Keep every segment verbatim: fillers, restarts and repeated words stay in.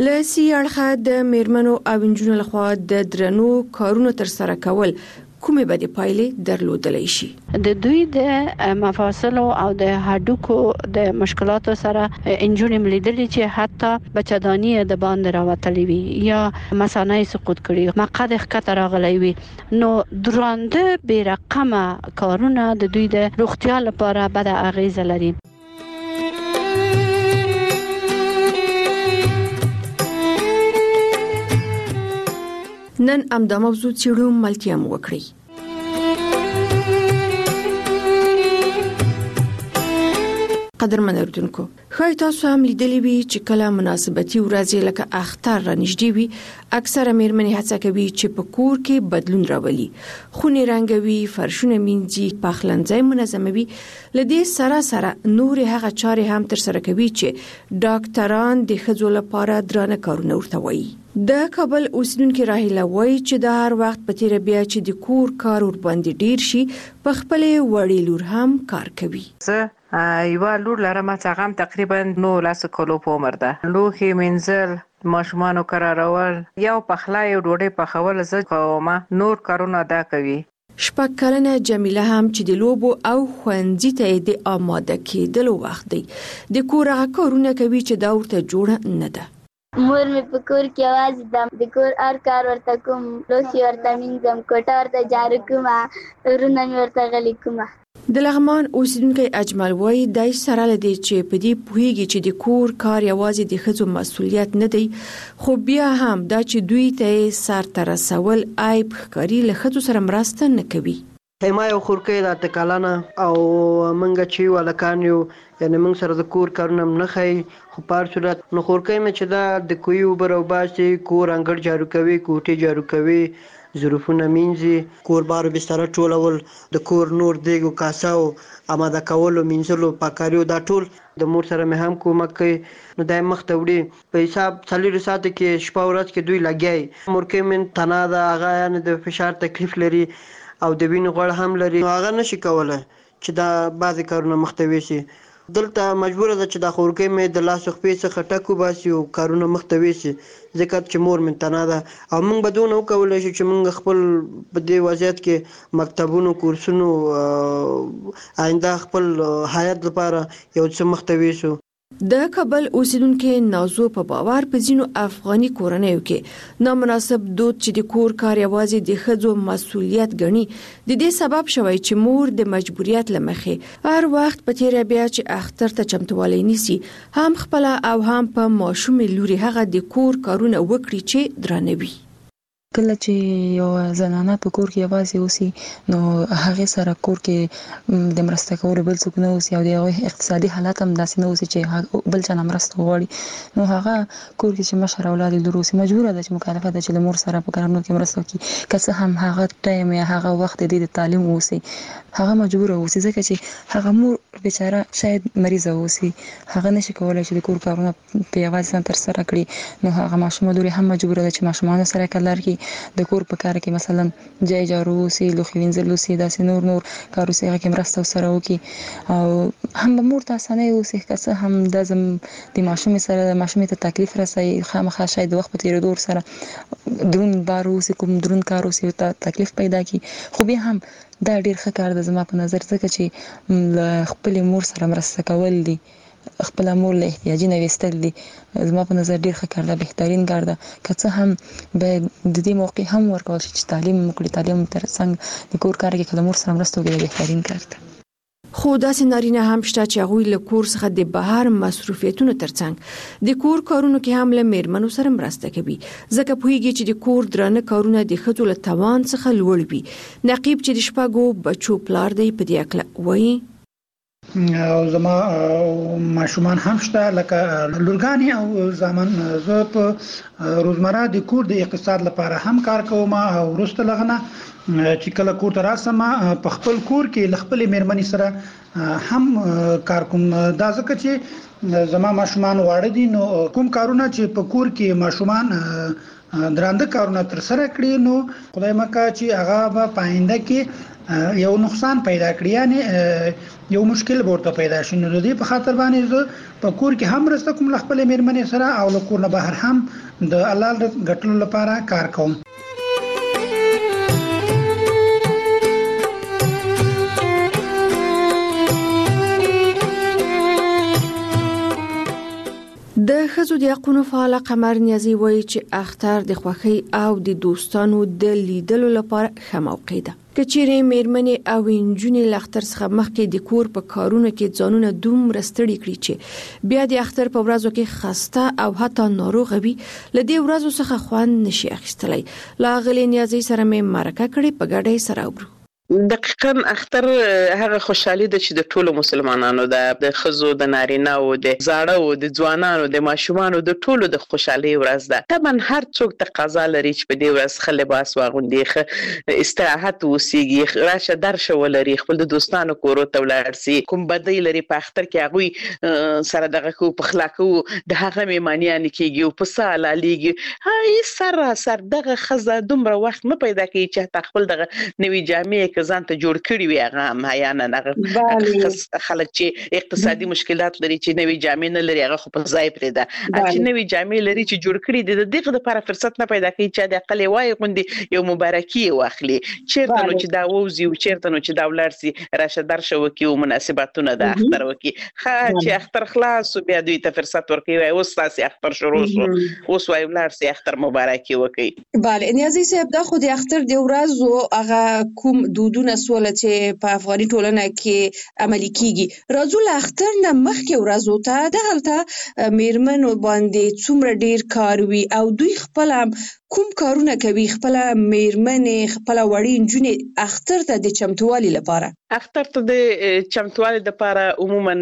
لسی اړخه د میرمنو او انجونو لخوا د درنو کارونو تر سره کول کومې بدې پایلې درلودلی شي. د دوی د مفاصلو او د هډوکو د مشکلاتو سره انجونې ملیدلې چې حتی بچدانی د باندې راوتلې وي یا مثانه سقوط کړي، مقعد ښکته راغلی وي. نو درانده بې رقمه کارونه د دوی د روغتیا لپاره بد اغیزه لري. نن امدا موضوع چیرو ملتیا مو وکړي. قدرمن اردوونکو، خای تاسو هم لیدلی وي چې کله مناسبتي ورځې لکه اختر را نږدې وي، اکثره میرمنې هڅه کوي چې په کور کې بدلون راولي، خونې رنګوي، فرشونه مینځي، پخلنځي منظموي. لدې سره سره نور هغه چارې هم تر سره کوي چې ډاکټران د ښځو لپاره درانه کارونه ورته وایي. د کابل اوسیدونکو راهیله وایي چې د هر وخت په تیر بیا چې د کور کار ور باندې ډیر شي، په خپل وړي لور هم کار کوي. زه یو لور لرم چې هغه تقریبا نو لاس کولو په عمر ده. لوښي مینځل، ماشومانو قرارول، یو پخلی او ډوډۍ پخول زه کوم، نور کارونه دا کوي. شپږ کلنه جمیله هم چې د لوبو او ښوونځي ته د آماده کېدلو وخت دی، د کور هغه کارونه کوي چې دا ورته جوړه نه ده. مور مې په کور کې یوازې د د کور هر کار ورته کوم، لوښي ورته مینځم، کوټه ورته جارو کوم، ورونه مې ورته غلي کوم. د لغمان اوسیدونکی اجمل وایي دای سره لدی چې په دې پوهیږي چې د کور کار یوازې د ښځو مسؤلیت نه دی، خو بیا هم دا چې دوی ته سر ته رسول عیب ښکاري، له ښځو سره مرسته نه کوي. ما یو خورکۍ د اته کلنه او منګه چې یو هلکان یو، یعنې موږ سره د کور کارونه هم نه ښایي، خو په هر صورت نو خورکۍ مې چې دا د کوهي اوبه راوباسي، کور انګړ جارو کوي، کوټې جارو کوي، ظروفونه مینځي، کور بار بستره ټولول، د کور نور دیګ او کاسه او اماده کولو، مینځلو، پاکاریو، دا ټول د مور سره مې هم کومک کوي. نو دا یې مخته وړي. په حساب څلورو ساعتو کې شپه ورځ کې دوی لګیا وي. مورکۍ مې تنه ده، هغه یعنې د فشار تکلیف لري او د وینې غوړ هم لري، نو هغه نشي کولی چې دا بعضې کارونه مخته ویسي. دلته مجبوره ده چې دا خورکۍ مې د لاس خپې څخه ټک وباسي او کارونه مخته ویسي، ځکه چې مور مې تنه ده. او موږ به دونه وکولی شو چې موږ خپل په دې وضعیت کې مکتبونو، کورسونو، آینده خپل حیات لپاره یو څه مخته ویسو. د کابل اوسیدونکو نازو په باور په ځینو افغاني کورنیو کې نامناسب دود چې د کور کار یوازې د ښځو مسؤلیت ګڼي، د دې سبب شوی چې مور د مجبوریت له مخې هر وخت په تیره بیا چې اختر ته چمتووالی نیسي، هم خپل او هم په ماشومې لوري هغه د کور کارونه وکړي چې درانه وي. کله چې یو زنانه په کور کې یوازې اوسي، نو هغه سره کور کې د مرسته کولو بل څوک نه اوسي، او د هغه اقتصادي حالت هم داسې نه اوسي چې بل چا نه مرسته وغواړي. نو هغه کور کې چې مشر اولاد لور اوسي، مجبوره ده چې مکلفه ده چې له مور سره په کارونو کې مرسته وکړي. که څه هم هغه ټایم یا هغه وخت د تعلیم اوسي، هغه مجبوره اوسي، ځکه چې هغه مور بیچاره شاید مریضه اوسي، هغه نشي کولای چې د کور کارونه په یوازې ځان تر سره کړي. نو هغه ماشومه لور هم مجبوره ده چې ماشومان سره کار کوي، د کور په کار کې مثلا جای جارو وسی، لوښي وینځل وسی، داسې نور نور کار وسی، هغه کې مرسته سره وکړي. او هم به مور ته اسانه وسی، که څه هم د زم د ماشوم سره د ماشوم ته تکلیف رسي، خامخا شاید وخت په تیریدو سره درون بار وسی، کوم درون کار وسی ته تکلیف پیدا کی. خو به هم دا ډیر ښه کار ده زما په نظر، ځکه چې خپل مور سره مرسته کول دي، خپل مور له احتیاجي نه وستل دي، زما په نظر ډیر ښه کار ده، بهترین کار ده. که څه هم به د دې موقع هم ورکول شي چې تعلیم وکړي، تعلیم تر څنګ د کور کار کې کله مور سره مرسته وکړي، بهترین کار ده. خو داسې نارینه هم شته چې هغوی له کور څخه د بهر مصروفیتونو ترڅنګ د کور کارونو کې هم له میرمنو سره مرسته کوي، ځکه پوهیږي چې د کور درانه کارونه د ښځو له توان څخه لوړ وي. نقیب چې د شپږو بچو پلار دی په دې اړه وایي. او زما ماشومان هم شته، لکه لورګانی او زامن. زه په روزمره د کور د اقتصاد لپاره هم کار کوم، او وروسته لغنه چې کله کور ته راسم په خپل کور کې خپل میرمنې سره هم کار کوم. دا ځکه چې زما ماشومان واړه دي، نو کوم کارونه چې په کور کې ماشومان درانده کارونه تر سره کړی نو خدای مکه چې هغه په آینده کې یو نقصان پیدا کړی یعنی یو مشکل ورته پیدا شي نو د دې په خاطر باندې زه په کور کې هم رسته کوم خپل میرمنې سره او له کور نه بهر هم د حلال ګټلو لپاره کار کوم. د ښځو د حقوقو فعال قمر نیازي وایي چې اختر د خوښۍ او د دوستانو د لیدلو لپاره ښه موقع ده. کچېرې میرمنې او انجونې له اختر څخه مخکې د کور په کارونو کې ځانونه دومره ستړي کړي چې بیا د اختر په ورځو کې خسته او حتی ناروغه وي له دې ورځو څخه خوند نشي اخیستلی. له هغې نیازي سره مې مرکه کړې په ګډه سره وګورو. دقیقاً اختر هغه خوشحالي ده چې د ټولو مسلمانانو ده، د ښځو د نارینه او د زاړه د ځوانانو د ماشومانو د ټولو د خوشحالي ورځ ده. طبعا هر څوک تقاضا لري چې په دې ورځ ښه لباس واغوندي، ښه استراحت وسیږي، راشه درشه ولري، خپل د دوستانو کورو ته ولاړ سي. کوم بدی لري په اختر کې هغوی سره دغه کو پخلا کوو د هغه میمانیان کېږي او په ساله لیږي. هاي سره سر دغه ښځه دومره وخت نه پیدا کوي چې خپل دغه نوې جامې که ځان ته جوړ کړي وي هغه هم حیانا هغه خلک چې اقتصادي مشکلات لري چې نوې جامې نه لري هغه خو په ځای پرېږده، چې نوې جامې لري چې جوړ کړي دي د دغه لپاره فرصت نه پیدا کوي چې د اقل وای غوندي یو مبارکي واخلي. چیرته نو چې دا ووزي او چیرته نو چې دا ولر سي راشه درشه وکي او مناسباتونه د اختر وکي ښه چې اختر خلاص بیا دوی ته فرصت ورکوي اوس تاسو اختر شروع شو اوس وای ولر سي اختر مبارکي وکي. bale نیازي صاحب دا خو د اختر د ورځو هغه کوم دودونه سول چې په افغاني ټولنه کې عملي کیږي. راځو له اختر نه مخکې ورځو ته د هلته میرمنو باندې څومره ډیر کار وي او دوی خپل کوم کارونه کوي خپل میرمنې خپل وړي نجونې اختر ته د چمتووالي لپاره؟ اختر ته د چمتووالي لپاره عموما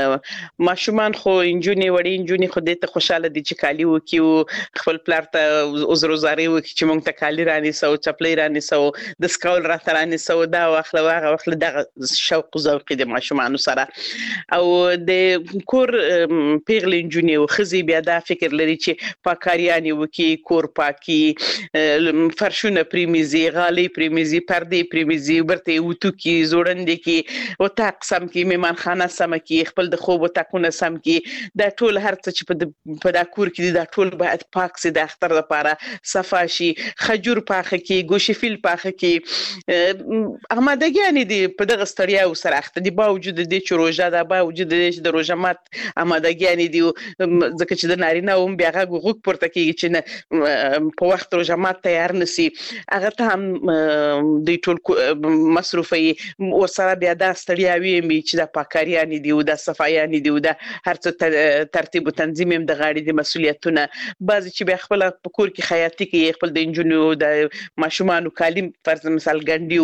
ماشومان خو نجونې وړي نجونې خو دې ته خوشاله دي چې کالي وکي او خپل پلار ته عذرزاري وکي چې موږ ته کالي رانیسو چپلې رانیسو د سکول راته رانیسو دا واخله واغه واخله دغه شوق ذوق د ماشومانو سره او د کور پیغلې نجونې او ښځې بیا دا فکر لري چې پاکاریانې وکي کور پاکي فرشونه پریمیزي غالي پریمیزي پردې پریمیزي برته وټو کی زوړندې کی او تاقسم کی میمانخانه سم کی خپل د خوب وټکونه سم کی دا ټول هر څه چې په دا کور کې دا ټول باید پاک سي د اختر لپاره صفا شي خجور پاخه کی ګوشفیل پاخه کی آمادګیانې دي په دغه ستړیا سره اخته دي باوجود د دې چې روژه ده باوجود د دې د روژه مات آمادګیانې دي ځکه چې د نارینه هم بیا هغه غوږ پورته کیږي چې په وخت روژه مات تیار نسی هغه ته هم د ټول مصرفي ورسره بیا دا ستړیاوي مې چې د پاکاریانې دي او د صفایانې دي او د هر څه ترتیب او تنظیم هم د غاړې د مسؤلیتونه بعضې چې بیا خپل په کور کې خیاطي کوي خپل د انجونو د ماشومانو کالي فرض مثال ګنډي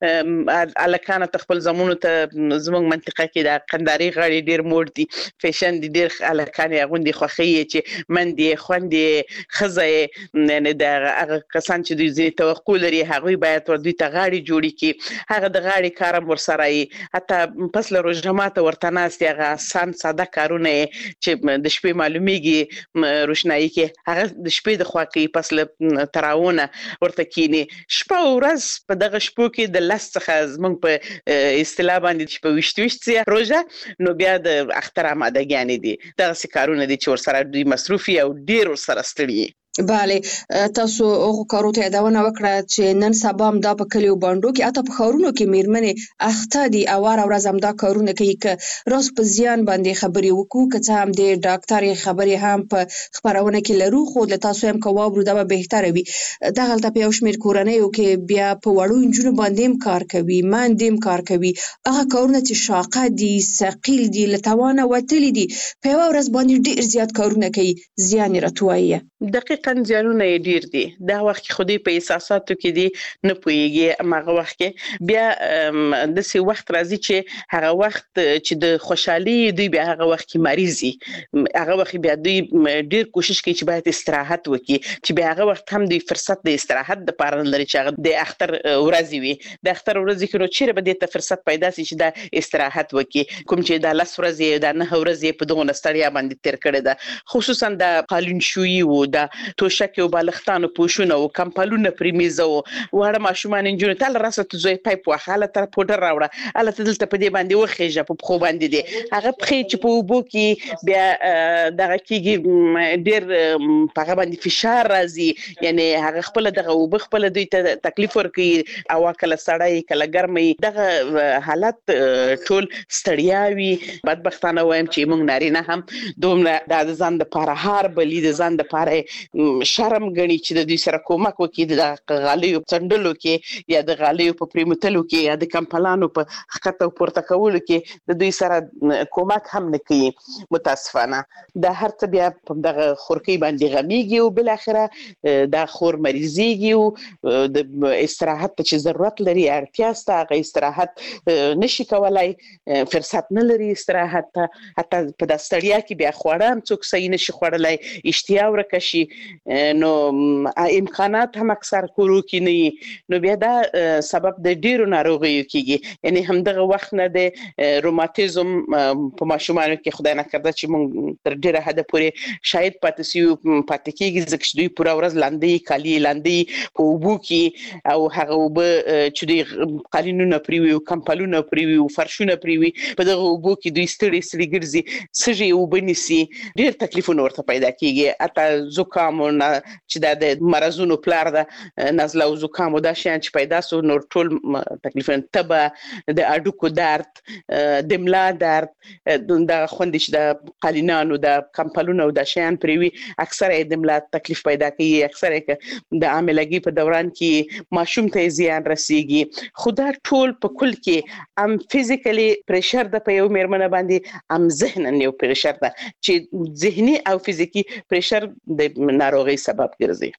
او الکانه خپل زمونو ته زموږ منطقه کې د قنداري غاړې ډیر موډ دي فیشن دي ډیر الکانه غوندي خوخي چې مندي خوندې خزه نه د هغه کسان چې دوی زی توقع لري هغه باید ور دوی ته غاړي جوړي کی هغه د غاړي کارم ور سره ای حتی پس له روزمات ورته ناست هغه سان ساده کارونه چې د شپې معلومیږي روشنايي کې هغه د شپې د خوا کې پس له تراونه ورته کینی شپه ورځ په دغه شپو کې د لاس څخه زمونږ په اصطلاح باندې چې په وشتوشت سي روزه نو بیا د اختر آمادګیانې دي دغه کارونه دي چې ور سره دوی مصروفي او ډیر ور سره ستړي. bale تاسو هغه کارو ته یادونه وکړه چې نن سبا هم دا په کلیو باندې کې اته په خورونو کې میرمنې اخته دي او ور ورځ هم دا کارونه کوي ک راس په زیان باندې خبري وکړو که څه هم د ډاکټر خبري هم په خبرونه کې لرو خو له تاسو هم کوابرو دا به بهتره وي دغه ته په یو شمیر کورنۍ کې بیا په وړو انجونو باندې هم کار کوي ماندې کار کوي هغه کارونه چې شاقه دي ثقيل دي لتوانه وتلی دي په یو ورځ باندې ډیر زیات کارونه کوي زیان راتوي دقیقاً ځانونه ډیر دي دا وخت خودي په احساساتو کې دي نه پويږي ماغه وخت کې بیا د سی وخت راځي چې هغه وخت چې د خوشحالي دی بیا هغه وخت کې مریضي هغه وخت بیا دوی ډیر کوشش کوي چې باید استراحت وکړي چې بیا هغه وخت هم دوی فرصت د استراحت د پاره لري چې هغه د اختر ورځي وي د اختر ورځي کې نو چیرې به د فرصت پیدا شي چې د استراحت وکړي کوم چې د لاس ورځي د نه ورځي په دغه ستړیا باندې تیر کړي ده خصوصا د قالین شوی او دا توشک او بالښتانو پوښونه او کمپلونه پریمیزو وړه ماشومان انجونو تل راسته زوی پایپ واخاله تر پودر راوړه اله تدلته په دې باندې وخېجه په خو باندې دي هغه پخې چې په وبو کې بیا دغه کېږي ډېر په باندې فشار راځي یعنی هغه خپل دغه وب خپل دوی ته تکلیف ورکوي او کله سړی کله ګرمي دغه حالت ټول ستړیاوي بدبختانه وایم چې موږ نارینه هم دومره د ځان د لپاره هار بلی د ځان د لپاره شرم غني چې د دې سره کومک وکړي د غالیو څنډلو کې یا د غالیو په پریمتلو کې یا د کمپلانو په خطه او پورته کولو کې د دوی سره کومک هم نه کوي متاسفانه د هر څه بیا په دغه خورکی باندې غمیږي او بل اخره د خور مریضيږي او د استراحت چې ضرورت لري اړتیا ستا غي استراحت نشي کولای فرصت نه لري استراحت حتی په د ستړیا کې بیا خوړم څوک صحیح نشي خوړلای اشتیا ورکشي نو امکانات هم اکثر کورو کې نه نو بیا دا سبب د ډیرو ناروغیو کېږي یعنی هم دغه وخت نه د روماتیزم په ماشومانو کې خدای نه کړه چې موږ تر ډیره حد پورې شاید پاتې سیو پاتې کېږي ځکه دوی پورا ورځ لاندې کالی لاندې په وبو کې او هغه وب چې د قالینونو پریوي او کمپلونو پریوي او فرشونه پریوي په دغه وبو کې دوی ستړي ستړي ګرځي سږي وبنيسي ډېر تکلیفونه ورته پیدا کیږي اته زکام او چې د مرزونو پلار د نزله او زکام او د شان چې پیدا سو نور ټول تکلیفونه تبه د اډوکو درد د ملا درد د خوندش د قالینانو د کمپلونو او د شان پریوي اکثره د ملا تکلیف پیدا کوي اکثره د عاملګي په دوران کې ماشوم ته زیان رسیږي خدا ټول په کل کې ام فزیکلی پریشر د په یو میرمنه باندې ام ذهنن یو پریشر ده چې ذهني او فزیکی پریشر د ناروغي سبب ګرځي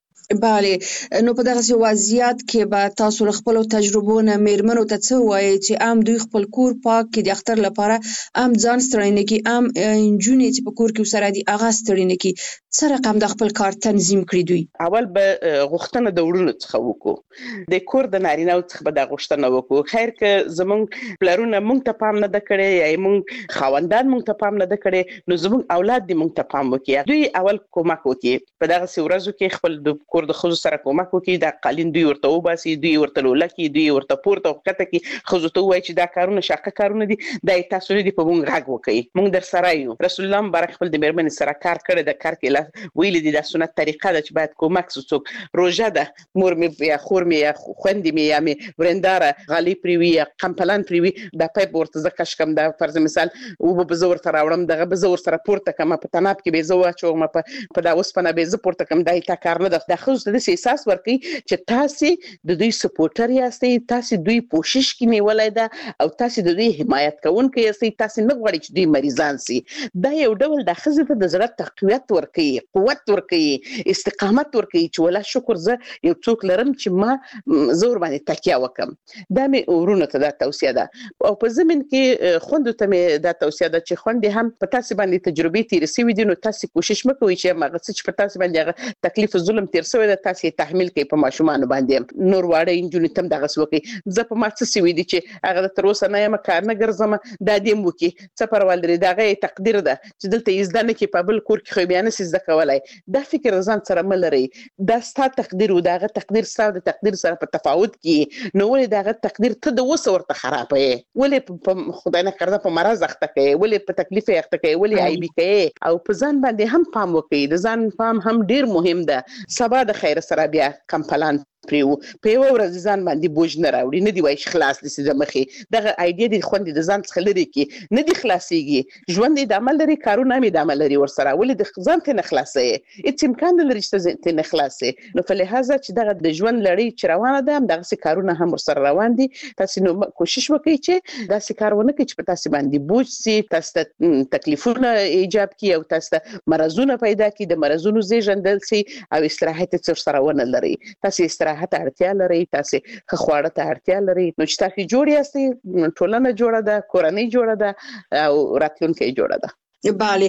bale نو په دغه وضعیت کې به تاسو خپل تجربو نه میرمنو ته څه وایي چې ام دوی خپل کور پاک کې د اختر لپاره ام ځان ستړي نه کی ام انجونې چې په کور کې سره دي اغه ستړي نه کی څه رقم د خپل کار تنظیم کړی دوی اول به غوښتنه د وړونو څخه وکړو د کور د نارینه څخه به د غوښتنه وکړو خیر که زمونږ پلرونه مونږ ته پام نه کړي یا مونږ خاوندان مونږ ته پام نه کړي نو زمونږ اولاد دې مونږ ته پام وکړي دوی اول کومک وکړي په دغه ورځو کې خپل د کور د خزو سره کومک وکړي د قالین دوی ورته وباسي دوی ورته لولکي دوی ورته پورته وکړه کې خزو ته وایي چې دا کارونه شاقه کارونه دي د تاسو دې په مونږ غږ وکړي مونږ در سره یو رسول الله مبارک خپل د میرمن سره کار کړی د کار کې ویل دي د سنت طریقه ده چې باید کومک څوک روزه ده مور می یا خور می یا خوندې می یا می ورنداره غالي پریوي یا کمپلان پریوي د پایپ ورته زکش کم د فرض مثال او به زور تر راوړم دغه به زور سره پورته کم په تناب کې به زو چو ما په دا اوسپنه به ز پورته کم دای تا کار نه د خو د احساس ورکي چې تاسو د دوی سپورټر یاستئ تاسو دوی کوشش کې نیولای ده او تاسو د دوی حمایت کوونکي یاستئ تاسو نه غواړئ چې دوی مریضان سي دا یو ډول د خزه ته د زړه تقویت ورکي قوت ورکي استقامت ورکي چې ولا شکر زه یو څوک لرم چې ما زور باندې تکیه وکم دا مې ورونه ته د توصیه ده او په زمين کې خوند ته مې د توصیه ده چې خوند هم په تاسو باندې تجربه تیر سوي دي نو تاسو کوشش مکوئ چې ما غڅ په تاسو باندې تکلیف ظلم تیر سوی ده تاسو تحمل کوي په ماشومان باندې نور واړه انجونې تم دغه سوکي زه په ماڅ سوي دي چې هغه تر اوسه نه یم کار نه ګرځم د دې مو کې څه پرول لري دغه تقدیر ده چې دلته یزدانه کې په بل کور کې خو بیان سي زده کولای دا فکر ځان سره ملري دا ستاسو تقدیر او دغه تقدیر سره د تقدیر سره په تفاوت کې نو ولې دغه تقدیر ته د وسه ورته خرابې ولې په خدای نه کړه په مرز اخته کوي ولې په تکلیف اخته کوي ولې ای بي کوي او په ځان باندې هم پام وکړي د ځان پام هم ډیر مهم ده سبا د خیر سره بیا کمپلان پریو په یو ورځ ځان باندې بوج نه راوړي نه دی وای خلاص دي د مخې دغه ایډیا د خوندې د ځان څخه لري کې نه دی خلاصيږي ژوند د عمل لري کارونه مې د عمل لري ورسره ولې د ځان ته نه خلاصي هیڅ امکان لري چې ته نه خلاصي نو په لحاظه چې دغه د ژوند لړۍ چې روانه ده دغه څه کارونه هم ورسره روان دي تاسو نو کوشش وکړئ چې دا څه کارونه کوي چې په تاسو باندې بوج سي تاسو تکلیفونه ایجاب کوي او تاسو مرزونه پیدا کوي د مرزونو زیږندل سي او استراحت څور سره ونه لري تاسو راحت اړتیا لري تاسو خواړه ته اړتیا لري نو چې تاسو جوړ یاستئ ټولنه جوړه ده کورنۍ جوړه ده او راتلونکي جوړه ده bale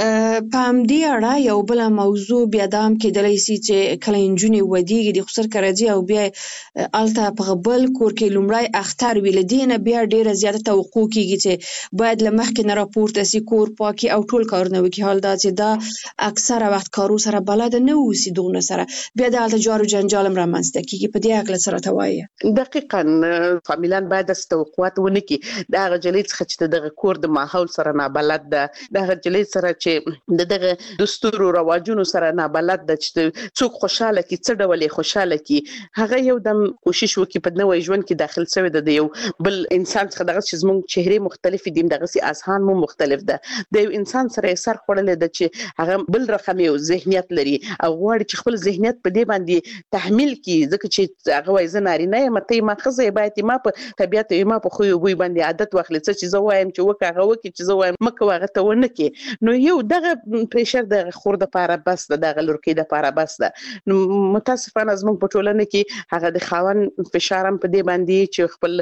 په همدې اړه یو بل موضوع بیا دا هم کېدلی سي چې کله نجونې ودیږي د خسر کرځي او بیا الته په بل کور کې لومړی اختر ویل دینه بیا ډیره زیاته توقع کیږي چې باید لمخکې نه راپورته سي کور پاکي او ټول کارونه وکړي حال دا چې دا اکثره وخت کارو سره بلد نه اوسي دغه سره بیا د الته جارو جنجال هم رامنځته کیږي په دې اړه سره توایي دقیقاً فامیلان باید د توقعات ونه کی دا غجلې څخه چې دغه کور د ماحول سره نه بلد ده دغه جلې سره چې دغه دستور او رواجونو سره نه بلد ده چې څوک خوشاله کی څه ډول خوشاله کی هغه یو دم کوشش وکي په نوې ژوند کې داخل شوی د یو بل انسان څخه دغه چې زموږ چهره مختلف دي دغه سي اذهان مو مختلف ده د یو انسان سره سر خړلې ده چې هغه بل رقم یو ذهنیت لري او غواړي چې خپل ذهنیت په دې باندې تحمیل کی ځکه چې هغه وایي زناري نه مته ما خزه باید ما په طبيعت ما په خو وي باندې عادت واخلې چې زه وایم چې وکه هغه وکي چې زه وایم مکه هغه ته ونه کې نو یو دغه پریشر د خور د پاره بس د دغه لورکې د پاره بس ده نو متاسفانه زموږ په ټولنه کې هغه د خاون فشارم په دې باندې چې خپل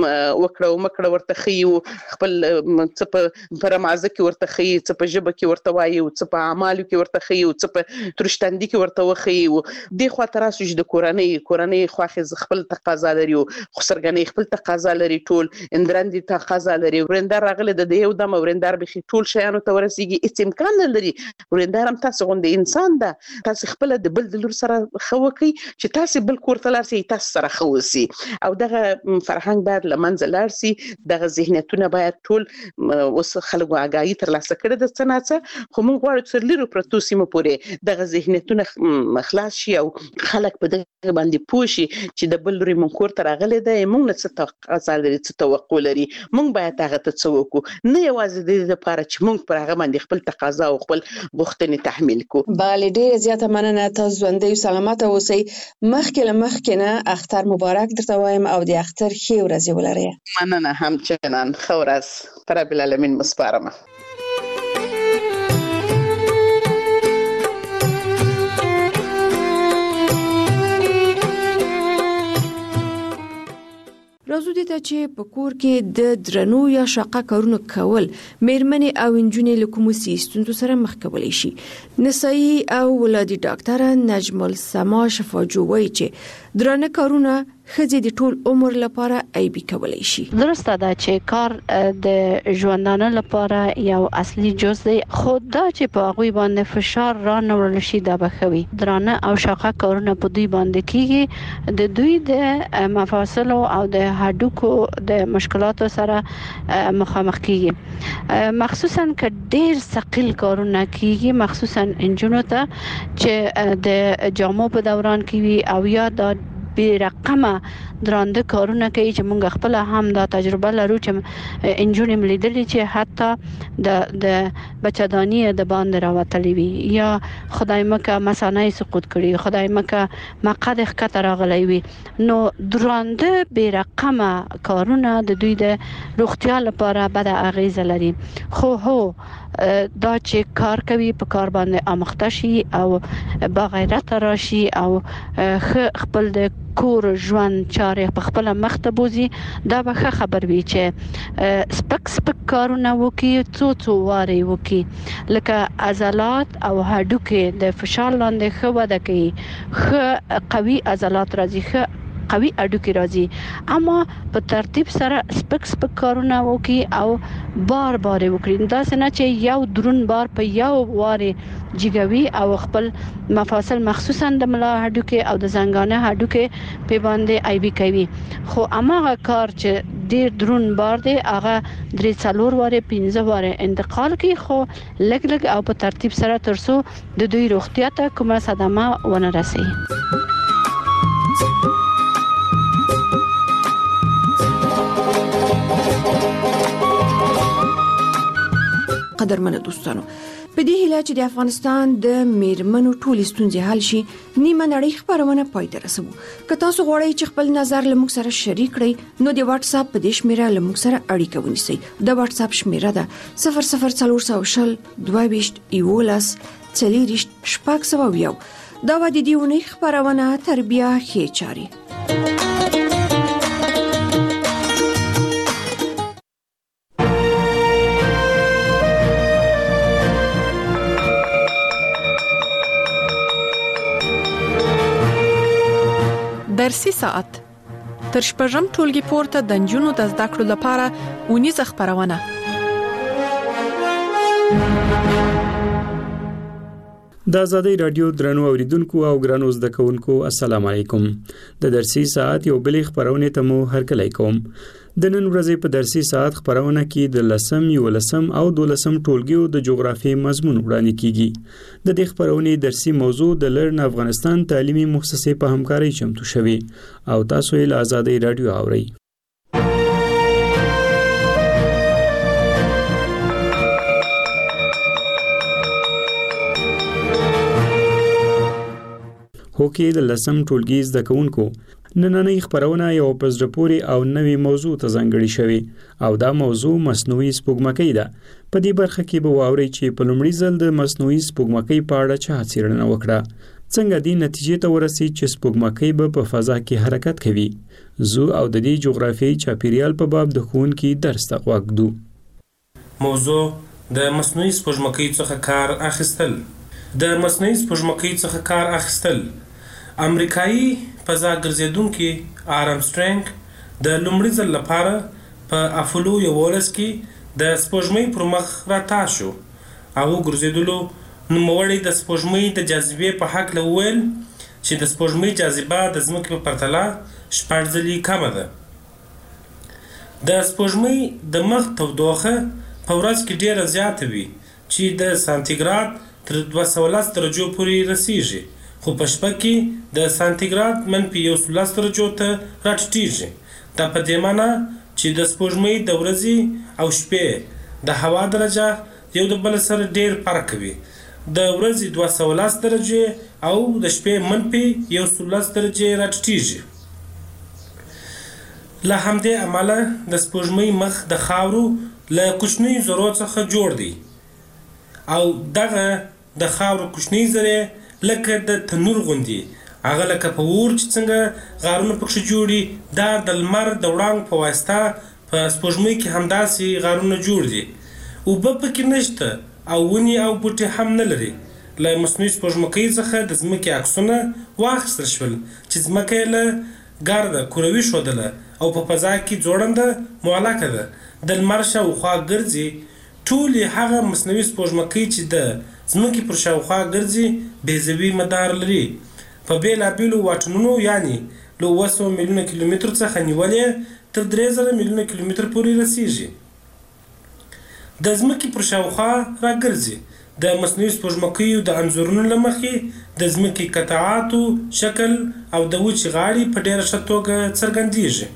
وکړو مکړه ورته خيو خپل څه په پرمازه کې ورته خي څه په جبه کې ورته وایي او څه په اعمالو کې ورته خي او څه په ترشتندې کې ورته وخی او د خو تراسو د کورنۍ کورنۍ خواخې خپل تقاضا لري او خسرګنې خپل تقاضا لري ټول اندرندې تقاضا لري ورندار راغله د یو د مورندار به ټول شیانو ته ورسیږي هیڅ امکان نه لري ورندار هم تاسو غونډه انسان ده تاسو خپل د بل د لور سره خوکي چې تاسو بل کور ته لارسي تاسو سره خوسي او دغه فرهنګ باید لمنځه لارسي دغه ذهنیتونه باید ټول اوس خلکو اگاهي تر لاسه کړي د سناڅه خو موږ غواړو چې لرو پروتو سیمه پورې دغه ذهنیتونه خلاص شي او خلک په دغه باندې پوښي چې د بل لوري مونږ کور ته راغلي ده موږ نه څه تقاضا لري څه توقع لري موږ باید هغه ته څه وکړو نه یوازې د لپاره چې موږ پر هغه باندې خپل تقاضا او خپل غوښتنې تحمیل کو. بله ډیره زیاته مننه تاسو ژوندۍ او سلامت اوسئ مخکې له مخکې نه اختر مبارک درته وایم او د اختر ښې ورځې ولرئ. مننه همچنان ښه ورځ پر رب العالمین مسپارمه. راځو دې ته چې په کور کې د درنو یا شاقه کارونو کول مېرمنې او نجونې له کومو ستونزو سره مخ کولی شي. نسایي او ولادي ډاکټره نجم السما شفاجو وایي چې درنه کارونه ښځې د ټول عمر لپاره عیبي کولی شي. درسته ده چې کار د ژوندانه لپاره یو اصلي جز دی خو دا چې په هغوی باندې فشار را نه وړل شي دا به ښه وي. درانه او شاقه کارونه په دوی باندې کیږي د دوی د مفاصلو او د هډوکو د مشکلاتو سره مخامخ کیږي مخصوصا که ډیر ثقيل کارونه کیږي مخصوصا انجونو ته چې د جامو په دوران کې وي او یا د بی رقمه درانده کارونه کوي چې موږ خپل هم دا تجربه لرو چې انجونې ملیدلې چې حتی د د بچدانی د باندې راوتلې وي یا خدای مکه مثانه سقوط کړي خدای مکه مقعد ښکته راغلی وي نو درانده بی رقمه کارونه د دوی د روغتیا لپاره بد اغیزه لري خو هو دا چې کار کوي په کار باندې امخته شي او با غیرت راشي او خپل د کور ژوند چارې په خپل مخته بوزي دا به خبر وي چې سپک سپک کارونه وکي څو څو واري وکي لکه عضلات او هډوکي د فشار لاندې خو وده کوي خو قوي عضلات راځي خو قوي اډوکی راځي اما په ترتیب سره سپک سپک کارونه وکي او بار بار وکړي دا څنګه چې یو درون بار په یو واره جګوي او خپل مفاصل مخصوصا د ملا هډوکی او د زنګانه هډوکی په باندې ایبي کوي خو اماغه کار چې ډیر درون بار دی هغه درې څلور واره پنځه واره انتقال کوي خو لګ لګ او په ترتیب سره ترسو د دوی روغتیا ته کومه صدمه ونه رسي. قدرمنه دوستانو په دې هیله چې د افغانستان د میرمنو ټولې ستونزې حل شي نیمه نړۍ خبرونه پای ته رسوو. که تاسو غواړئ چې خپل نظر له موږ سره شریک کړئ نو د واتس اپ په دې شمیره له موږ سره اړیکه ونیسئ. د واتس اپ شمیره ده صفر صفر څلور سوه شل دوه ویشت یولس څلوېښت شپږ سوه یو. دا و د دې اونۍ خبرونه تربیه ښې چارې. درسي ساعت تر شپږم ټولګي پورته د نجونو د زده کړو لپاره ونیزه خبرونه. د آزادۍ رادیو درنو اوریدونکو او ګرانو زده کوونکو السلام علیکم. د درسي ساعت یو بلې خبرونه ته مو هرکلی کوم. د نن ورځې په درسي ساعت خبرونه کې د لسم یو لسم او دولسم ټولګیو د جغرافیې مضمون وړاندې کیږي. د دې خبرونې درسي موضوع د لرن افغانستان تعلیمي مؤسسې په همکارۍ چمتو شوی او تاسو یې له آزادۍ رادیو اورئ. هوکې د لسم ټولګي زده کوونکو نننۍ خبرونه یو پزړه پورې او نوې موضوع ته ځانګړې شوې او دا موضوع مصنوعي سپوږمکۍ ده. په دې برخه کې به واورئ چې په لومړي ځل د مصنوعي سپوږمکۍ په اړه چا څېړنه وکړه، څنګه دې نتیجې ته ورسېد چې سپوږمکۍ به په فضا کې حرکت کوي. زو او د دې جغرافیایي چاپیریال په باب د ښوونکي درس ته غوږ ږدو. موضوع د مصنوعي سپوږمکۍ څخه کار اخیستل. د مصنوعي سپوږمکۍ څخه کار اخیستل امریکایي فضا ګرځېدونکي آرمسټرنګ د لومړي ځل لپاره په اپولو یولس کې د سپوږمۍ پر مخ راتاو شو او ګرځېدلو نوموړي د سپوږمۍ د جاذبې په هکله وویل چې د سپوږمۍ جاذبه د ځمکې په پرتله شپږ ځلې کمه ده. د سپوږمۍ د مخ تودوخه په ورځ کې ډیره زیاته وي چې د سانتیګراد تر دوه سوه لس درجو پورې رسیږي، خو په شپه کې د سانتیګراد منفي یو سل لس درجو ته راټیټېږي. دا په دې معنی چې د سپوږمۍ د ورځې او شپې د هوا درجه یو د بل سره ډیر فرق کوي. د ورځې دوه سوه لس درجې او د شپې منفي یو سل لس درجې راټیټېږي. له همدې امله د سپوږمۍ مخ د خاورو له کوچنیو ذرو څخه جوړ دی او دغه د خاورو کوچنۍ ذرې لکه د تنور غوندي، هغه لکه په اور چې څنګه غارونه پکښې جوړي، دا د لمر د وړانګو په واسطه په سپوږمۍ کې همداسې غارونه جوړ دي. اوبه پکې نشته او ونې او بوټي هم نه لري. له مصنوعي سپوږمکۍ څخه د ځمکې عکسونه واخیستل شول چې ځمکه یې له ګرده کروي ښودله او په فضا کې ځوړنده معلقه ده، د لمر شاوخوا ګرځي. ټولې هغه مصنوعي سپوږمکۍ چې د ځمکې پر شاوخوا ګرځي بیضوي مدار لري. په بېلابېلو واټونو یعنې له اوه سوه میلیونه کیلومترو څخه نیولې تر درې زره میلیونه کیلومتر پورې رسیږي. د ځمکې پر شاوخوا راګرځي. د مصنوعي سپوږمکیو د انځورونو له مخې د ځمکې قطعاتو شکل او د وچې غاړې په ډېره ښه توګه څرګندېږي.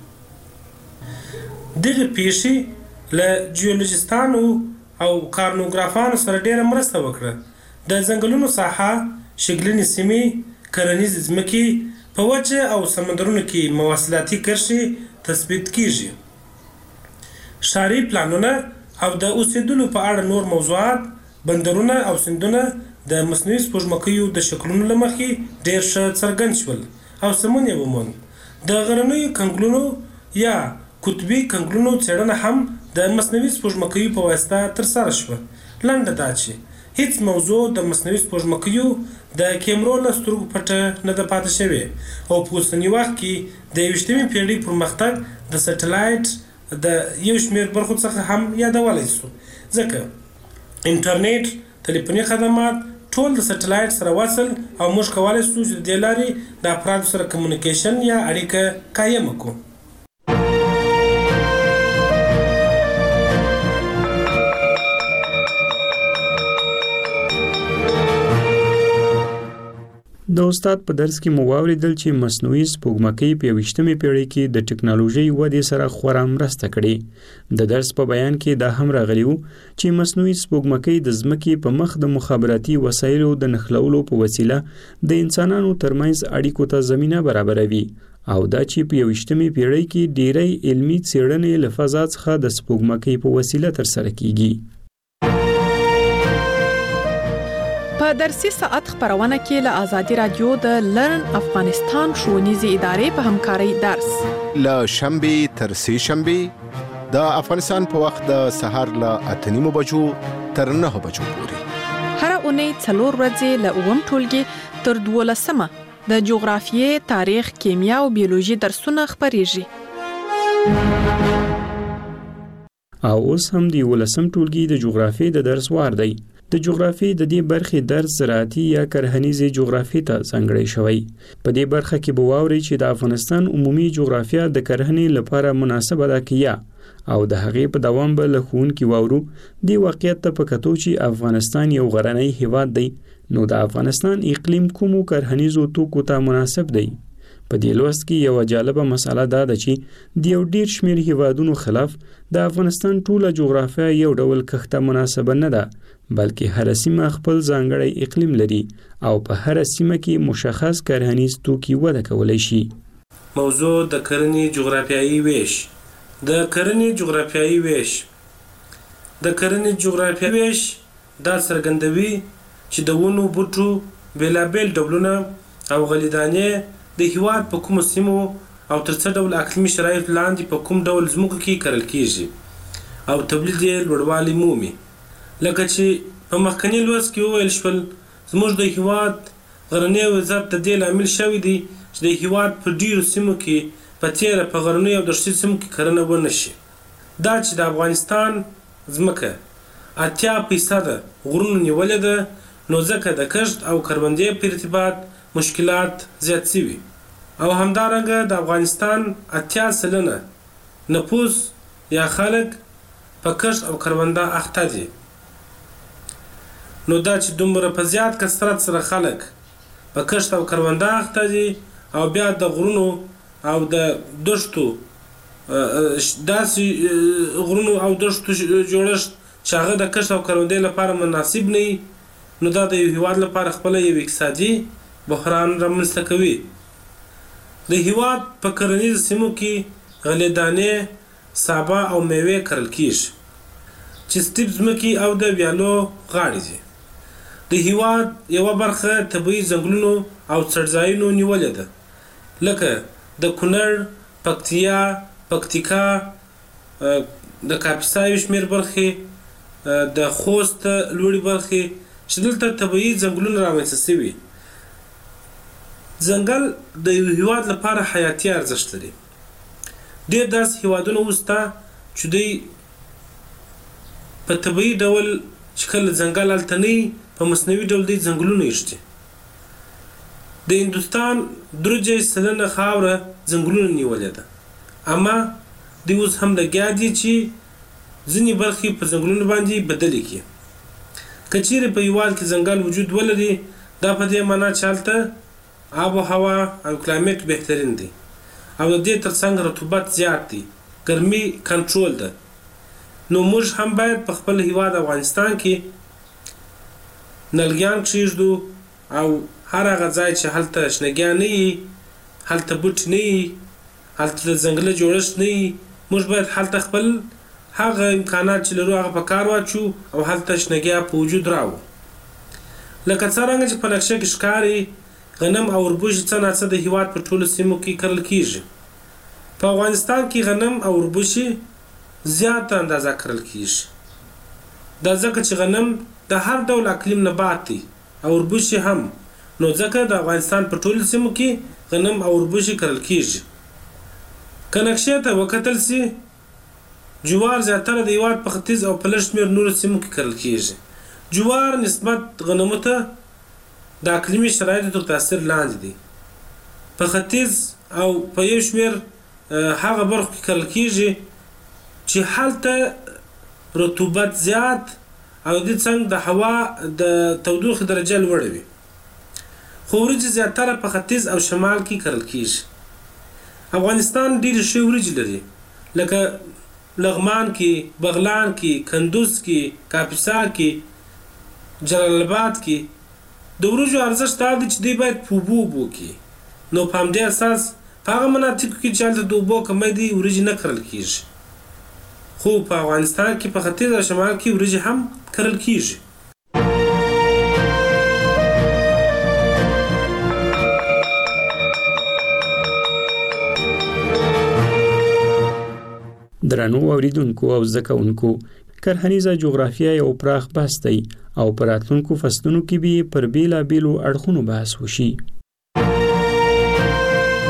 دغې پیښې له جیولوجستانو او کارنوګرافانو سره ډیره مرسته وکړه. د ځنګلونو ساحه، شګلنې سیمې، کرنیزې ځمکې، په وچه او سمندرونو کې مواصلاتي کرښې تثبیت کیږي. ښاري پلانونه او د اوسېدلو په اړه نور موضوعات، بندرونه او سیندونه د مصنوعي سپوږمکیو د شکلونو له مخې ډیر ښه څرګند شول او سمون یې وموند. د غرنیو کنګلونو یا قطبي کنګلونو څېړنه هم د مصنوعي سپوږمکیو په واسطه ترسره شوه. لنډه دا چې هیڅ موضوع د مصنوعي سپوږمکیو د کیمرو له سترګو پټه نه ده پاتې شوې او په اوسني وخت کې د یویشتمې پېړۍ پرمختګ د سټلایټ د یو شمېر برخو څخه هم یادولی شو، ځکه انټرنیټ، تلیفوني خدمات ټول د سټلایټ سره وصل او موږ کولی شو چې د دې لارې د افرادو سره کمیونیکیشن یا اړیکه قایمه کړو. د استاد په درس کې مو واوریدل چې مصنوعي سپوږمکۍ په یویشتمې پېړۍ کې د ټکنالوژۍ ودې سره خورا مرسته کړې. د درس په بیان کې دا هم راغلی و چې مصنوعي سپوږمکۍ د ځمکې په مخ د مخابراتي وسایلو د نښلولو په وسیله د انسانانو ترمنځ اړیکو ته زمینه برابروي او دا چې په یویشتمې پېړۍ کې ډېری علمي څېړنې له فضا څخه د سپوږمکۍ په وسیله ترسره کیږي. په درسي ساعت خبرونه کې له آزادي رادیو د لرن افغانستان ښوونیزې ادارې په همکارۍ درس له شنبې تر سه شنبې د افغانستان په وخت د سهار له اته نیمو بجو تر نهه بجو پورې هر اونۍ څلور ورځې له اووم ټولګي تر دولسمه د جغرافیې، تاریخ، کیمیا او بیولوژي درسونه خبريږي. او اوس هم د ولسم ټولګي د جغرافیې د درس وار دی. د جغرافیې د دې برخې درس زراعتي یا کرهنیزې جغرافیې ته ځانګړی شوی. په دې برخه کې به واوري چې د افغانستان عمومي جغرافیه د کرهنې لپاره مناسبه ده که یا او د هغې په دوام به له ښوونکي واورو دې واقعیت ته په کتو چې افغانستان یو غرنی هیواد دی، نو د افغانستان اقلیم کومو کرهنیزو توکو ته مناسب دی. په دې لوست کې یو جالبه مسله دا ده چې د یو ډیر شمیر هیوادونو خلاف د افغانستان ټوله جغرافیه یو ډول کښته مناسبه نه ده، بلکې هر سیمه خپل ځانګړی اقلیم لري او په هر سیمه کې مشخص کرهنیز توکي وده کولی شي. موضوع د کرنې جغرافیایي ویش. د کرنې جغرافیایي ویش د کرنې جغرافیایي ویش دا څرګندوي چې د ونو بوټو بیلابیل ډولونه او غلیدانې د هیواد په کومو سیمو او تر څه ډول اقلیمي شرایطو لاندې په کوم ډول ځمکو کې کرل کیږي او تولید یې لوړوالی مومي. لکه چې په مخکني لوست کې وویل شول، زموږ د هیواد غرنی وضعیت د دې لامل شوی دی چې د هیواد په ډیرو سیمو کې په تیره په غرنیو او دښتي سیمو کې کرنه ونه شي. دا چې د افغانستان ځمکه اتیا فیصده غرونو نیولې ده، نو ځکه د کښت او کروندې په ارتباط مشکلات زیات شوي او همدارنګه د افغانستان اتیا سلنه نفوس یا خلک په کښت او کرونده اخته دي. نو دا چې دومره په زیات کثرت سره خلک په کښت او کرونده اخته دي او بیا د غرونو او د دښتو داسې غرونو او دښتو جوړښت چې هغه د کښت او کروندې لپاره مناسب نه وي، نو دا د یو هیواد لپاره خپله یو اقتصادي بحران رامنځته کوي. د هیواد په کرنیزو سیمو کې غلې دانې، سابه او میوې کرل کیږي چې سټیپ ځمکې او د ویالو غاړې دي. د هیواد یوه برخه طبیعي ځنګلونو او څړځایونو نیولې ده، لکه د کونړ، پکتیا، پکتیکا، د کاپیسا یو شمېر برخې، د خوست لوړې برخې چې دلته طبیعي ځنګلونه رامنځته شوي. ځنګل د یو هیواد لپاره حیاتي ارزښت لري. ډېر داسې هیوادونه اوس شته چې دوی په طبیعي ډول چې کله ځنګل هلته نه وي، په مصنوعي ډول دوی ځنګلونه ایږدي. د هندوستان درجه سلنه خاوره ځنګلونه نیولې ده، اما دوی اوس هم لګیا دي چې ځینې برخې په ځنګلونو باندې بدلې کړي. که چیرې په هیواد کې ځنګل وجود ولري، دا په دې معنا چې هلته آب و هوا او کلایمټ بهترین دی او د دې ترڅنګ رطوبت زیات دی، ګرمي کنټرول ده. نو موږ هم باید په خپل هیواد افغانستان کې نلګیان کښېږدو او هر هغه ځای چې هلته شنهګیان نه وي، هلته بوټي نه وي، هلته د ځنګله جوړښت نه وي، موږ باید هلته خپل هغه امکانات چې لرو هغه په کار واچو او هلته شنهګیا په وجود راو. لکه څرنګه چې په نقشه کې ښکاري، غنم او اوربوشي څه ناڅه د هیواد په ټولو سیمو کې کرل کیږي. په افغانستان کې غنم او اوربوشي زیاته اندازه کرل کیږي. دا ځکه چې غنم د هر ډول اقلیم نبات دی او اوربوشي هم، نو ځکه د افغانستان په ټولو سیمو کې غنم او اوربوشي کرل کیږي. که نقشې ته وکتل سي، جوار زیاتره د هیواد په ختیځ او په لږ شمېر نورو سیمو کې کرل کیږي. جوار نسبت غنمو ته د اقلیمي شرایطو تر تاثیر لاندې دی. په ختیځ او په یو شمېر هغه برخو کې کرل کیږي چې هلته رطوبت زیات او د څنګ د هوا د تودوخې درجه لوړه وي. خو وریجې زیاتره په ختیځ او شمال کې کرل کیږي. افغانستان ډېرې ښې وریجې لري، لکه لغمان کې، بغلان کې، کندوز کې، کاپیسا کې، جلال آباد کې. د وریجو ارزښت دا دی چې دوی باید په اوبو اوبو کې، نو په همدې اساس په هغه مناطقو کې چې هلته د اوبو کمی دی وریجې نه کرل کیږي. خو په افغانستان کې په ختیځ او شمال کې وریجې هم کرل کیږي. درنو اوریدونکو او زده کوونکو، کرهنیزه جغرافیه یو پراخ بحث دی او په راتلونکو فصلونو کې به پر بیلابیلو اړخونو بحث وشي.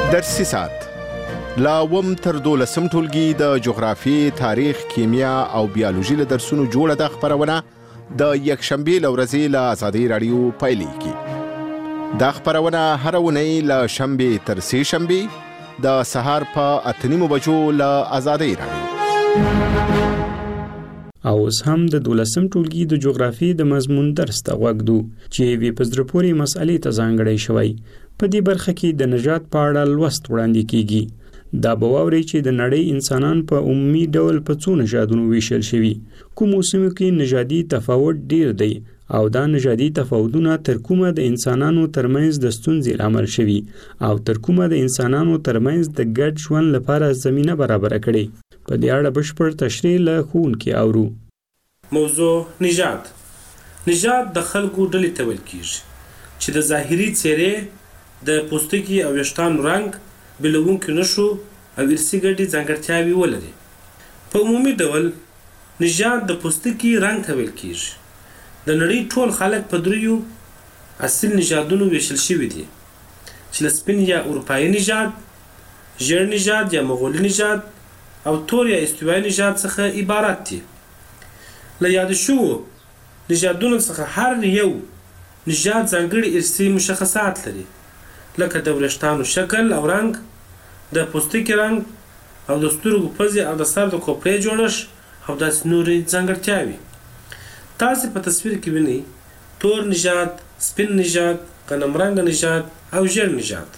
درسي سات لا وم تر دولسم ټولګي د جغرافي، تاریخ، کیمیا او بیولوژي له درسونو جوړه د خبرونه د یکشنبه لورځي له آزادۍ رادیو پایلیږي. دا خبرونه هر ونی له شنبه تر سه شنبه د سهار په اتنیمو بجو له آزادۍ رادیو. او اوس هم د دولسم ټولګي د جغرافي د مضمون درس ته وګدو چې وی پزدرپوري مسالې ته ځانګړی شوی. په دې برخه کې د نژاد په اړه لوست وړاندې کیږي. دا به واوري چې د نړۍ انسانان په عمومي ډول په څو نژادونو ویشل شوي. کوم موسمو کې نژادي تفاوت ډیر دی او دا نژادي تفاوتونه تر کومه د انسانانو ترمنځ د ستونزې لامل شوي او تر کومه د انسانانو ترمنځ د ګډ ژوند لپاره زمينه برابر کړي. په دې اړه بشپړ تشریح له ښوونکي اورو. موضوع نژاد. نژاد د خلکو ډلې ته ویل کیږي چې د ظاهري څېرې د پوستکي او ویښتانو رنګ بلونکي نشو او ارثي ګډې ځانګړتیاوې ولري. په عمومي ډول نژاد د پوستکي رنګ ته ویل کیږي. د نړۍ ټول خلک په دریو اصل نژادونو ویشل شوي دي چې له سپین یا اروپایي نژاد، ژیړ نژاد یا مغولي نژاد او تور یا استوایي نژاد څخه عبارت دي. له یاد شوو نژادونو څخه هر یو نژاد ځانګړي ارثي مشخصات لري، لکه د وریښتانو شکل او رنګ، د پوستکي رنګ او د سترګو پزې او د سر د کوپړې جوړښت او داسې نورې ځانګړتیاوې. تاسې په تصویر کې وینئ تور نژاد، سپین نژاد، غنم رنګه نژاد او ژیړ نژاد.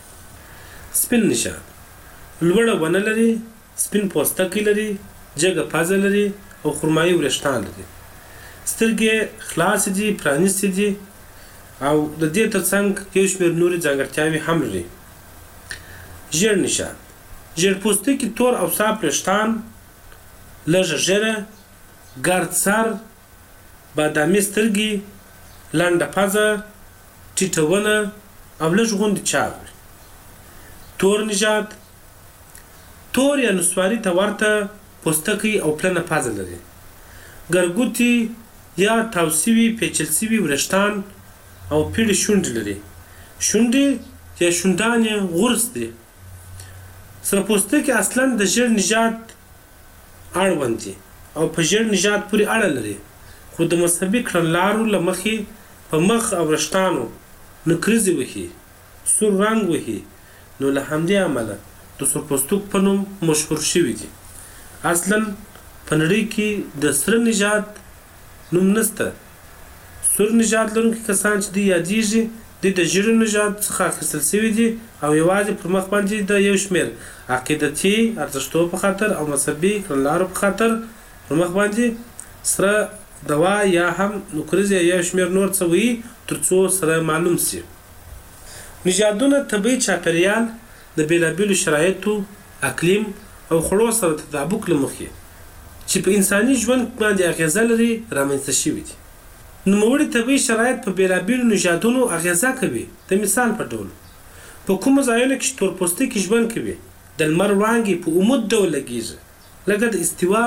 سپین نژاد لوړه ونه لري، سپین پوستکی لري، جګه پزه لري او خرمایي وریښتان لري. سترګې خلاصې دي، پرانیستې دي او د دې ترڅنګ یو شمېر نورې ځانګړتیاوې هم لري. ژیړ نژاد ژیړ پوستکي، تور او صاف وریښتان، لږه ږیره، ګرد سر، بادامي سترګې، لنډه پزه، ټیټه ونه او لږ غوندې چاغ. تور نژاد تور یا نسواري ته ورته پوستکی او پلنه پزه لري. ګرګوتي یا تاو سوي پیچل سوي وریښتان او پیړې شونډې لري. شونډې یا شونډان یې غورس دي. سره پوستکي اصلا د ژیړ نژاد اړوند دي او په ژیړ نژاد پورې اړه لري، خو د مذهبي کړنلارو له مخې په مخ او وریښتانو نکریزې وهي، سور رنګ وهي، نو له همدې امله د سور پوستک په نوم مشهور شوي دي. اصلا په نړۍ کې د سره نژاد نوم نشته. سور نژاد لرونکي کسان چې دوی یادېږي دوی د ژیړ نژاد څخه اخیستل شوي دي او یوازې پر مخ باندې د یو شمېر عقیدتي ارزښتو په خاطر او مذهبي کړنلارو په خاطر پر مخ باندې سره دوا یا هم نکریز یا یو شمېر نور څه وي تر څو سره معلوم شي. نژادونه طبیعي چاپېریال د بېلابېلو شرایطو، اقلیم او خوړو سره تطابق له مخې چې په انساني ژوند باندې اغیزه لري رامنځته شوي دي. نوموړي طبیعي شرایط په بېلابېلو نژادونو اغیزه کوي. د مثال په ډول په کومو ځایونو کې چې تور پوستکي ژوند کوي د لمر وړانګې په عمود ډول لګیږي، لکه د استوا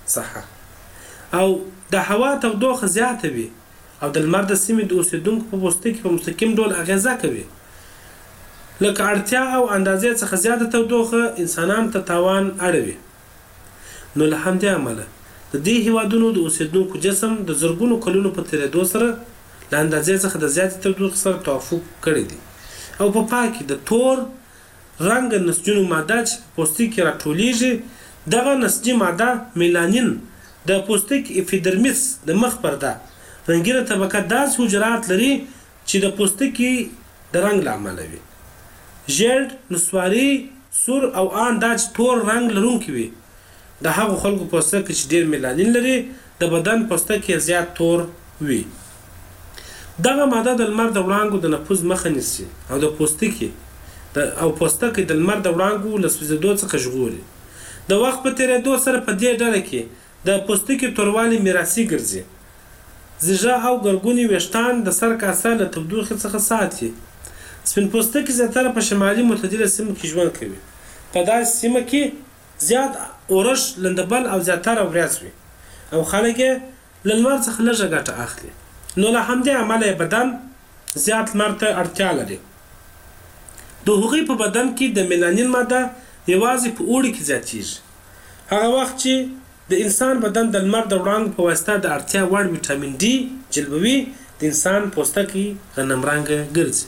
ساحه، او د هوا تودوخه زیاته وي او د لمر د سیمې د اوسېدونکو په پوستکي په مستقیم ډول اغیزه کوي. لکه اړتیا او اندازې څخه زیاته تودوخه انسانانو ته تاوان اړوي. نو له همدې امله د دې هیوادونو د اوسېدونکو جسم د زرګونو کلونو په تېرېدو سره له اندازې څخه د زیاتې تودوخې سره توافق کړی دی او په پای کې د تور رنګه نسجونو ماده چې په پوستکي کې راټولیږي، دغه نسجي ماده میلانین د پوستکي اپیډرمیس د مخ پرده رنګینه طبقه داسې حجرات لري چې د پوستکي د رنګ له امله وي. ژیړ، نسواري، سور او ان دا چې تور رنګ لرونکي وي د هغو خلکو پوستکی چې ډیر میلانین لري د بدن پوستکی زیات تور وي. دغه ماده د لمر د وړانګو د نفوذ مخه نیسي او د پوستکی او پوستکی د لمر د وړانګو له سوځېدو څخه ژغوري. د وخت په تېرېدو سره په دې ډله کې د پوستکي توروالی میراثي ګرځي. زیږه او ګرګوني ویښتان د سر کاسه له تودوخې څخه ساتي. سپین پوستکي زیاتره په شمالي معتدله سیمو کې ژوند کوي. په داسې سیمه کې زیات اورش، لندبل او زیاتره وریځ وي او خلک یې له لمر څخه لږه ګټه اخلي. نو له همدې امله بدن زیات لمر ته اړتیا لري. د هغوی په بدن کې د میلانین ماده یوازې په اوړي کې زیاتیږي. هغه وخت چې د انسان بدن د لمر د وړانګو په واسطه د اړتیا وړ ویټامین ډي جلبوي، د انسان پوستکی غنم رنګه ګرځي.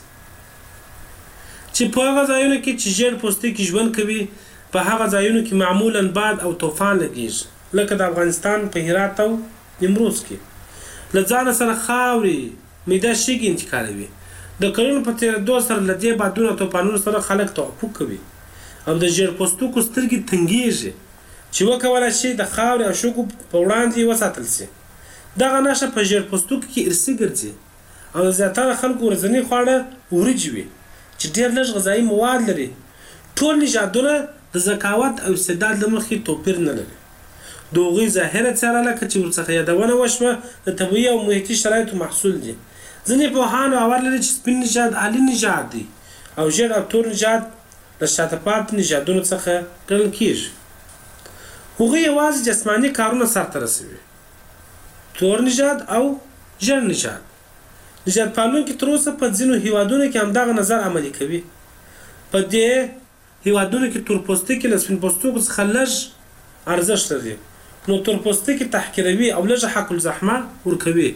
چې په هغه ځایونو کې چې ژیړ پوستکی ژوند کوي، په هغه ځایونو کې معمولا باد او طوفان لګیږي، لکه د افغانستان په هرات او نیمروز کې. له ځانه سره خاورې میده شګې انتقالوي. د کلونو په تېرېدو سره له دې بادونو او طوفانونو سره خلک توافق کوي او د ژیړ پوستکو سترګې تنګېږي چې وکولی شي د خاورې او شګو په وړاندې وساتل شي. دغه نښه په ژیړ پوستکو کې ارثي ګرځي او د زیاتره خلکو ورځني خواړه وریجې وي چې ډېر لږ غذایي مواد لري. ټول نژادونه د ذکاوت او استعداد له مخې توپیر نه لري. د هغوی ظاهره څېره لکه چې ورڅخه یادونه وشوه د طبیعي او محیطي شرایطو محصول دي. ځینې پوهان باور لري چې سپین نژاد عالي نژاد دی او ژیړ او تور نژاد د شاته پاتې نژادونو څخه ګڼل کېږي. هغوی یوازې جسماني کارونه سرته رسوي. تور نژاد او ژیړ نژاد. نژاد پالونکي تر اوسه په ځینو هیوادونو کې همدغه نظر عملي کوي. په دې هیوادونو کې تور پوستکي له سپین پوستکو څخه لږ ارزښت لري، نو تور پوستکي تحقیروي او لږه حق الزحمه ورکوي.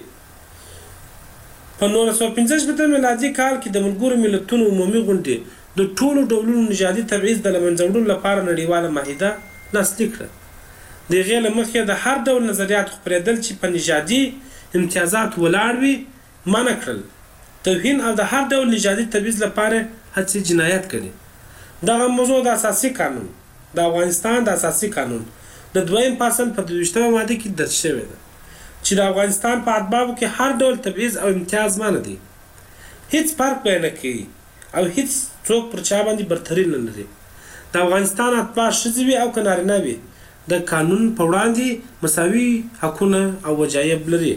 په نولس سوه پنځه شپېته میلادي کال کې د ملګرو ملتونو عمومي غونډې د ټولو ډولونو نژادي تبعیض د له منځه وړلو لپاره نړیواله معاهده لاسلیک کړه. د هغې له مخې د هر ډول نظریاتو خپرېدل چې په نژادي امتیازات ولاړ وي منع کړل. توهین او د هر ډول نژادي تبعیض لپاره هڅې جنایت ګڼي. دغه موضوع د اساسي قانون د افغانستان د اساسي قانون د دویم فصل په دویشتمه ماده کې درج شوې ده چې د افغانستان په ادبابو کې هر ډول تبعیض او امتیاز منع دی. هیڅ فرق به نه کوي او هیڅ څوک پر چا باندې برتري نه لري. د افغانستان اتباع ښځې وي او که نارینه وي د قانون په وړاندې مساوي حقونه او وجایب لري.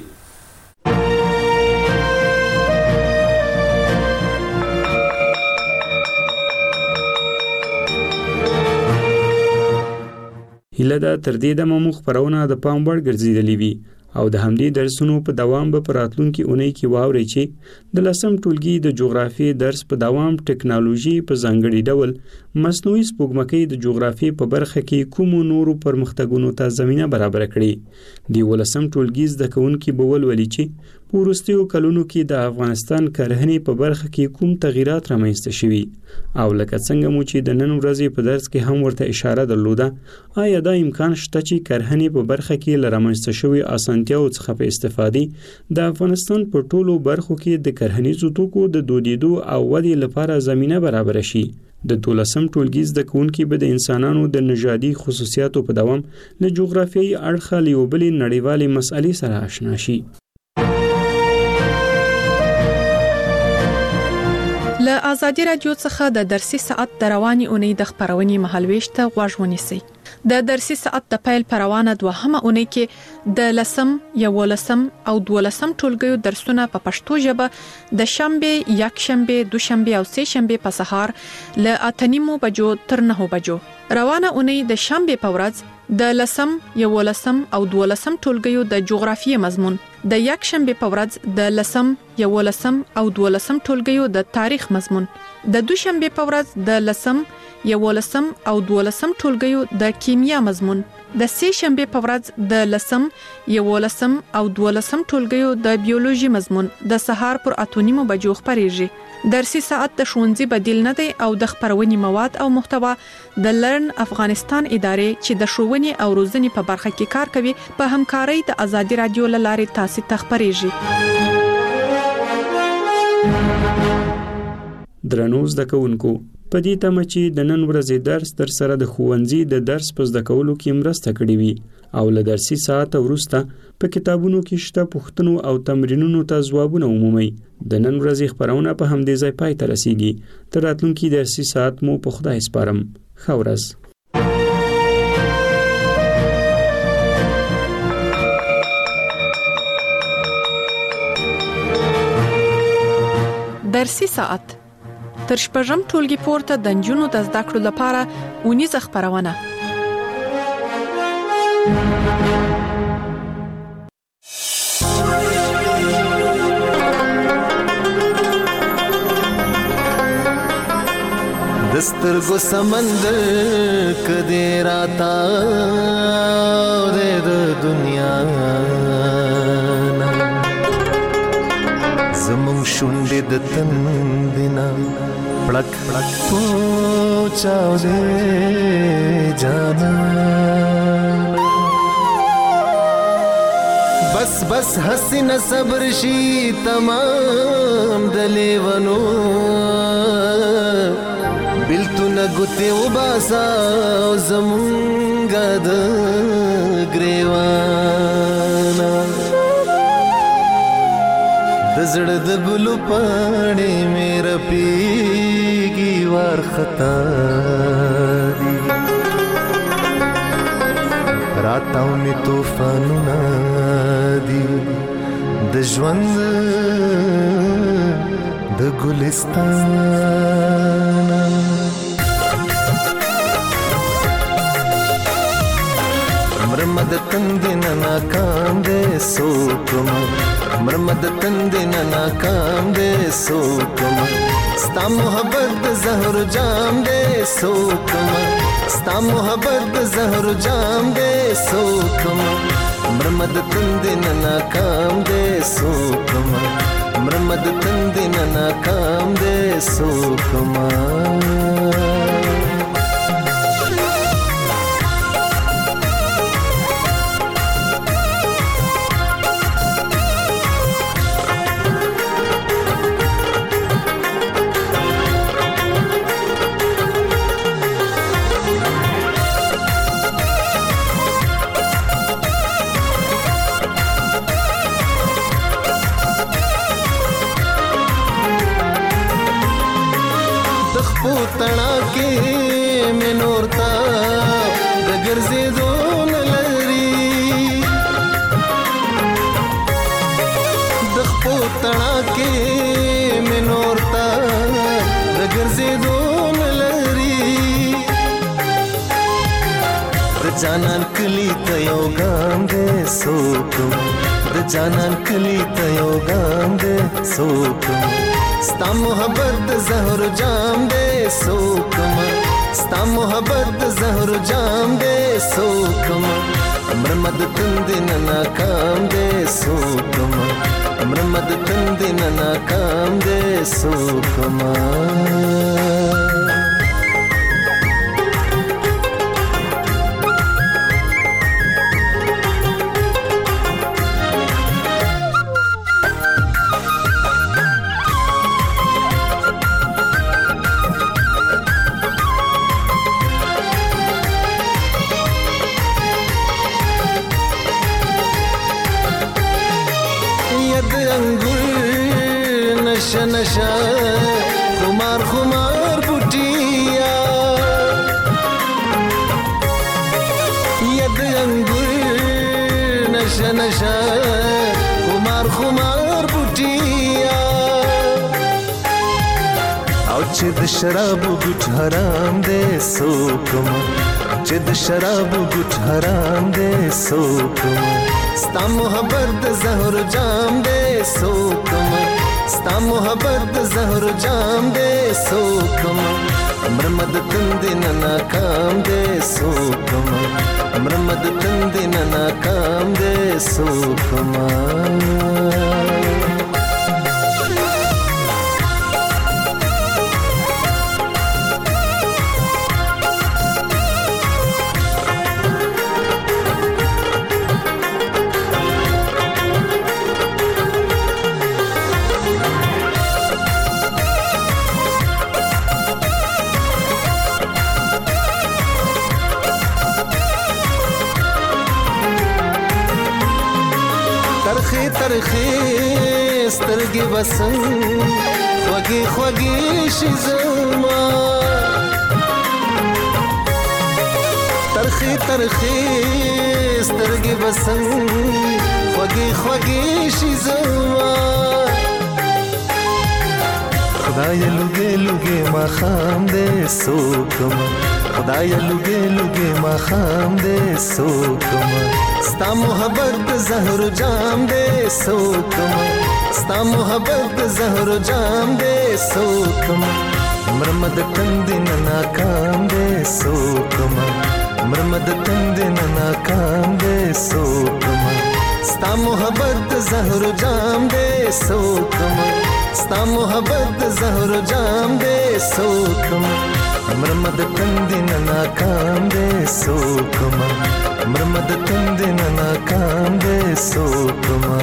هیله ده تر دې دمه مو خپرونه د پام وړ ګرځېدلې وي او د همدې درسونو په دوام به په راتلونکي اونۍ کې واورئ چې د لسم ټولګي د جغرافیې درس په دوام ټکنالوژي په ځانګړي ډول مصنوعي سپوږمکۍ د جغرافیې په برخه کې کومو نورو پرمختګونو ته زمینه برابره کړي. د یولسم ټولګي زده کوونکي به ولولي چې په وروستیو کلونو کې د افغانستان کرهنې په برخه کې کوم تغیرات رامنځته شوي او لکه څنګه مو چې د نن ورځې په درس کې هم ورته اشاره درلوده، آیا دا امکان شته چې کرهنې په برخه کې له رامنځته شوي اسانتیاو څخه په استفادې د افغانستان په ټولو برخو کې د کرهنیزو توکو د دودیدو او ودې لپاره زمینه برابره شي؟ د دولسم ټولګي زده کوونکي به د انسانانو د نژادي خصوصیاتو په دوام له جغرافیایي اړخه له یوې بلې نړیوالې مسئلې سره آشنا شي. له آزادي رادیو څخه د درسي ساعت د رواني اونۍ د خبرونې مهالويش ته غوږ ونیسئ. د درسي ساعت د پیل پروانه دوهمه اونۍ کې د لسم، یولسم او دولسم ټولګیو درسونه په پښتو ژبه د شنبه، یک شنبه، دوشنبه او سه شنبه په سهار له اتنیمو بجو تر نهو بجو. روانه اونۍ د شنبه په ورځ د لسم، یولسم او دولسم ټولګیو د جغرافیې مضمون، د یک شنبه په ورځ د لسم، یولسم او دولسم ټولګیو د تاریخ مضمون، د دوشنبه په ورځ د لسم، یولسم او دولسم ټولګیو د کیمیا مضمون، د سه شنبه په ورځ د لسم، یولسم او دولسم ټولګیو د بیولوژي مضمون د سهار پر اتونیمو بجو خبرېږي. درسي ساعت د ښوونځي بدیل نه دی او د خبرونې مواد او محتوا د لرن افغانستان ادارې چې د ښوونې او روزنې په برخه کې کار کوي په همکارۍ د آزادي رادیو له لارې تاسو ته خبرېږي. درنو زده کوونکو، په دې تمه چې د نن ورځې درس در سره د ښوونځي د درس په زده کولو کې مرسته کړې وي او له درسي ساعت وروسته په کتابونو کې شته پوښتنو او تمرینونو ته ځوابونه ومومئ. د نن ورځې خبرونه په همدې ځای پای ته رسیږي. تر راتلونکي درسي ساعت مو په خدای سپارم. ښه ورځ. درسي ساعت تر شپږم ټولګي پورته د نجونو د زده کړو لپاره اونیزه خبرونه. دسترګو سمندر کدی راتا د دنیا زمون شونډې د تندینا پړک پړک پوچاو دې جانا بس بس حسین صبر شي تمام دلیونو بلتونه ګوتې وباسا زمونږه د ګریوانا د زړه د ګلو پاڼې مې رپېږي وارخطا دي راتاو مې طوفانونه دي د ژوند د ګلستان مرمد تندین ناکام دے سوکما مرمد تندین ناکام دے سوکما ستا محبت زہر جام دے سوکما ستا محبت زہر جام دے سوکما مرمد تندین ناکام دے سوکما مرمد تندین ناکام دے سوکما تنا کې مې نور تا د ګرځېدو نه لري د خپو تنا کې مې نور تا د ګرځېدو نه لري د جانان کلی ته یو ګام دې سوکم د جانان کلی ته یو ګام دې سوکم ستا محبت زہر جام دے سوکما ستا محبت زہر جام دے سوکما مرمد تندین ناکام دے سوکما مرمد تندین ناکام دے سوکما نشا نشا خمار خمار بوٹیا ید انگور نشا نشا خمار خمار بوٹیا او چې د شراب ګټ حرام دې سوکما چې د شراب ګټ حرام دې سوکما ستا محبت زہر جام دے سوکما ستا محبت زہر جام دے سوکما مرمد تندین ناکام دے سوکما مرمد تندین ناکام دے سوکما ترخی ترخی سترګې بسن خوږې خوږې شي زما ترخی ترخی سترګې بسن خوږې خوږې شي زما خدای لوګې لوګې ما خام دې سوکما خدای لوګې لوګې ما خام دې سوکما ستا محبت زہر جام دے سوکما ستا محبت زہر جام دے سوکما مرمد تندن ناکام دے سوکما مرمد تندن ناکام دے سوکما ستا محبت زهر جام دے سوکما ستا محبت زهر جام دے سوکما مرمد تندن ناکام دے سوکما مرمد تندن ناکام دے سوکما